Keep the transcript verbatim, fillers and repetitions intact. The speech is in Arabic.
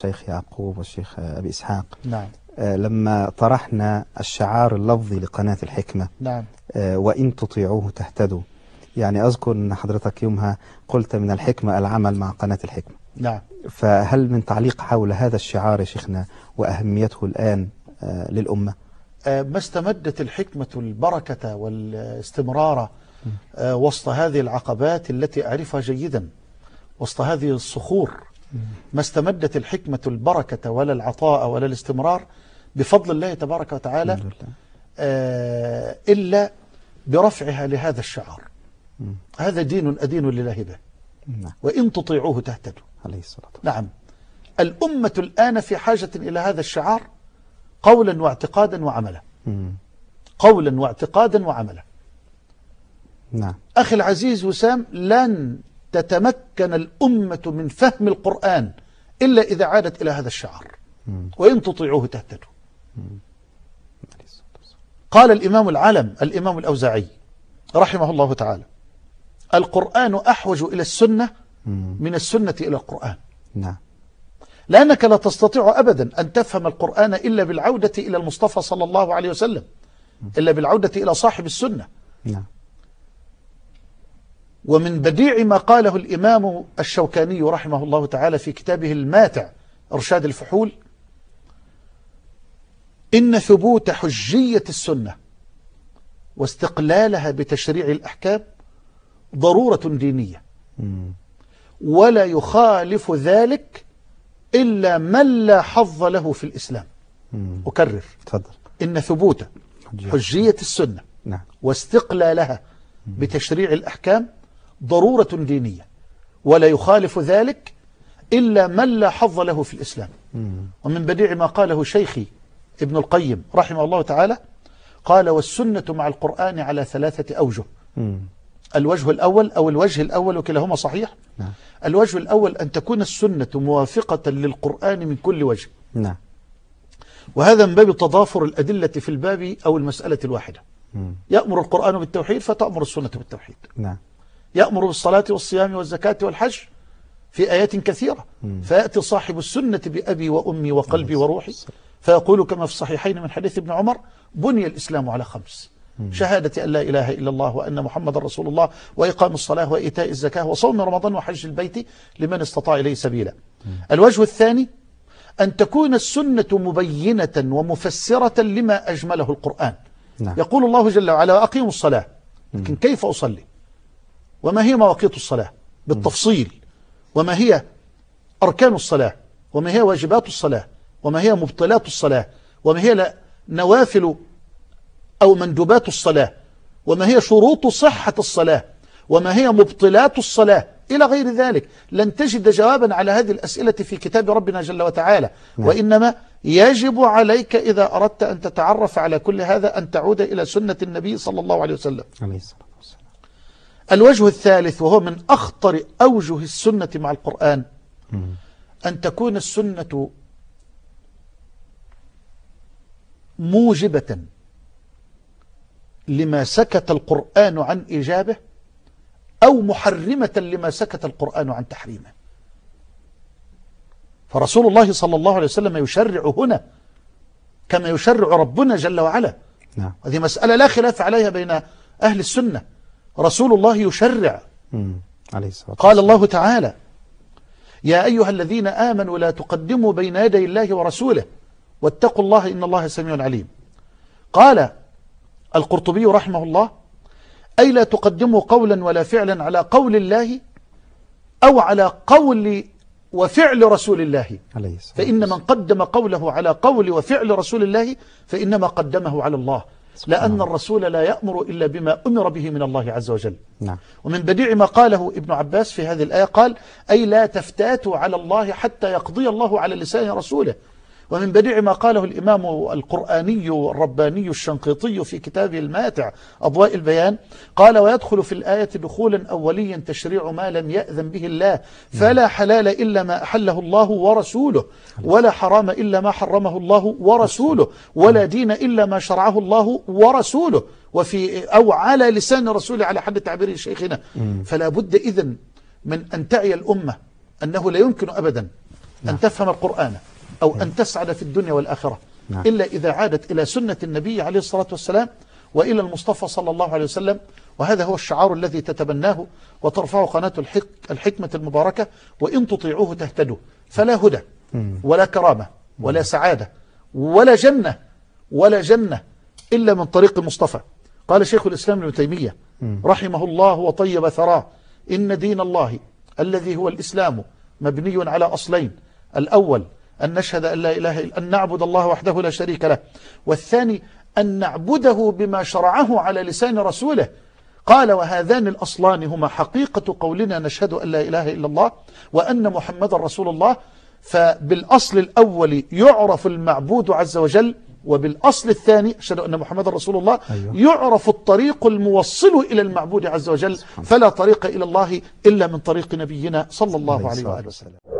الشيخ يعقوب والشيخ أبي إسحاق. نعم. لما طرحنا الشعار اللفظي لقناة الحكمة، نعم. وإن تطيعوه تهتدوا، يعني أذكر أن حضرتك يومها قلت من الحكمة العمل مع قناة الحكمة. نعم. فهل من تعليق حول هذا الشعار يا شيخنا وأهميته الآن للأمة؟ ما استمدت الحكمة البركة والاستمرار وسط هذه العقبات التي أعرفها جيدا، وسط هذه الصخور، ما استمدت الحكمة البركة ولا العطاء ولا الاستمرار بفضل الله تبارك وتعالى إلا برفعها لهذا الشعار. هذا دين أدين لله به، وإن تطيعوه تهتدوا عليه الصلاة والسلام. نعم. الأمة الآن في حاجة إلى هذا الشعار قولا واعتقادا وعملا. قولا واعتقادا وعملا. نعم. أخي العزيز وسام، لن تتمكن الأمة من فهم القرآن إلا إذا عادت إلى هذا الشعار، وإن تطيعوه تهتدوا. قال الإمام العالم الإمام الأوزاعي رحمه الله تعالى: القرآن أحوج إلى السنة من السنة إلى القرآن. نعم. لأنك لا تستطيع أبدا أن تفهم القرآن إلا بالعودة إلى المصطفى صلى الله عليه وسلم، إلا بالعودة إلى صاحب السنة. نعم. ومن بديع ما قاله الإمام الشوكاني رحمه الله تعالى في كتابه الماتع إرشاد الفحول: إن ثبوت حجية السنة واستقلالها بتشريع الأحكام ضرورة دينية، ولا يخالف ذلك إلا من لا حظ له في الإسلام. أكرر: تفضل. إن ثبوت حجية السنة نعم. واستقلالها بتشريع الأحكام ضرورة دينية، ولا يخالف ذلك إلا من لا حظ له في الإسلام. ومن بديع ما قاله شيخي ابن القيم رحمه الله تعالى قال: والسنة مع القرآن على ثلاثة أوجه. الوجه الأول أو الوجه الأول وكلاهما صحيح. نعم. الوجه الأول أن تكون السنة موافقة للقرآن من كل وجه. نعم. وهذا من باب تضافر الأدلة في الباب أو المسألة الواحدة. مم. يأمر القرآن بالتوحيد فتأمر السنة بالتوحيد. نعم. يأمر بالصلاة والصيام والزكاة والحج في آيات كثيرة. مم. فيأتي صاحب السنة بأبي وأمي وقلبي وروحي فيقول كما في الصحيحين من حديث ابن عمر: بني الإسلام على خمس: شهادة أن لا إله إلا الله وأن محمد رسول الله، وإقام الصلاة وإيتاء الزكاة وصوم رمضان وحج البيت لمن استطاع إليه سبيلا. الوجه الثاني أن تكون السنة مبينة ومفسرة لما أجمله القرآن. نعم. يقول الله جل وعلا: أقيموا الصلاة، لكن كيف أصلي؟ وما هي مواقيت الصلاة بالتفصيل؟ وما هي أركان الصلاة؟ وما هي واجبات الصلاة؟ وما هي مبطلات الصلاة؟ وما هي نوافل أو مندوبات الصلاة؟ وما هي شروط صحة الصلاة؟ وما هي مبطلات الصلاة؟ إلى غير ذلك. لن تجد جوابا على هذه الأسئلة في كتاب ربنا جل وتعالى. نعم. وإنما يجب عليك إذا أردت أن تتعرف على كل هذا أن تعود إلى سنة النبي صلى الله عليه وسلم. عليه الصلاة والسلام. الوجه الثالث وهو من أخطر أوجه السنة مع القرآن أن تكون السنة موجبة لما سكت القرآن عن إيجابه، أو محرمة لما سكت القرآن عن تحريمه. فرسول الله صلى الله عليه وسلم يشرع هنا كما يشرع ربنا جل وعلا. نعم. هذه مسألة لا خلاف عليها بين أهل السنة. رسول الله يشرع. عليه الصلاة والسلام. قال الله تعالى: يا أيها الذين آمنوا لا تقدموا بين يدي الله ورسوله واتقوا الله إن الله سميع عليم. قال القرطبي رحمه الله: أي لا تقدموا قولا ولا فعلا على قول الله أو على قول وفعل رسول الله، فإن من قدم قوله على قول وفعل رسول الله فإنما قدمه على الله، لأن الرسول لا يأمر إلا بما أمر به من الله عز وجل. نعم. ومن بديع ما قاله ابن عباس في هذه الآية قال: أي لا تفتاتوا على الله حتى يقضي الله على لسان رسوله. ومن بديع ما قاله الإمام القرآني الرباني الشنقيطي في كتابه الماتع أضواء البيان قال: ويدخل في الآية دخولا أوليا تشريع ما لم يأذن به الله، فلا حلال إلا ما أحله الله ورسوله، ولا حرام إلا ما حرمه الله ورسوله، ولا دين إلا ما شرعه الله ورسوله، وفي أو على لسان رسوله على حد تعبير شيخنا. فلا بد إذن من أن تعي الأمة أنه لا يمكن أبدا أن تفهم القرآن أو أن تسعد في الدنيا والآخرة نعم. إلا إذا عادت إلى سنة النبي عليه الصلاة والسلام وإلى المصطفى صلى الله عليه وسلم. وهذا هو الشعار الذي تتبناه وترفع قناة الحك الحكمة المباركة، وإن تطيعوه تهتدوا. فلا هدى ولا كرامة ولا سعادة ولا جنة ولا جنة إلا من طريق المصطفى. قال شيخ الإسلام ابن تيمية رحمه الله وطيب ثراه: إن دين الله الذي هو الإسلام مبني على أصلين: الأول أن نشهد أن لا إله إلا أن نعبد الله وحده لا شريك له، والثاني أن نعبده بما شرعه على لسان رسوله. قال: وهذان الأصلان هما حقيقة قولنا نشهد أن لا إله إلا الله وأن محمد رسول الله. فبالأصل الأول يعرف المعبود عز وجل، وبالأصل الثاني أشهد أن محمد رسول الله أيوه. يعرف الطريق الموصل إلى المعبود عز وجل. فلا طريق إلى الله إلا من طريق نبينا صلى الله عليه وآله وسلم.